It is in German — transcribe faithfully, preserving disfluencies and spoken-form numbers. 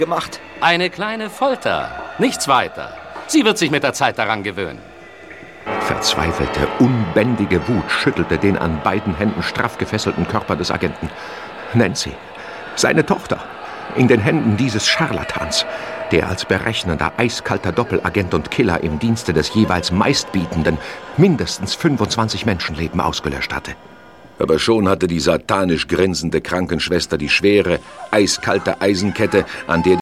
gemacht? Eine kleine Folter, nichts weiter. Sie wird sich mit der Zeit daran gewöhnen. Verzweifelte, unbändige Wut schüttelte den an beiden Händen straff gefesselten Körper des Agenten. Nancy, seine Tochter, in den Händen dieses Scharlatans, der als berechnender, eiskalter Doppelagent und Killer im Dienste des jeweils Meistbietenden mindestens fünfundzwanzig Menschenleben ausgelöscht hatte. Aber schon hatte die satanisch grinsende Krankenschwester die schwere, eiskalte Eisenkette, an der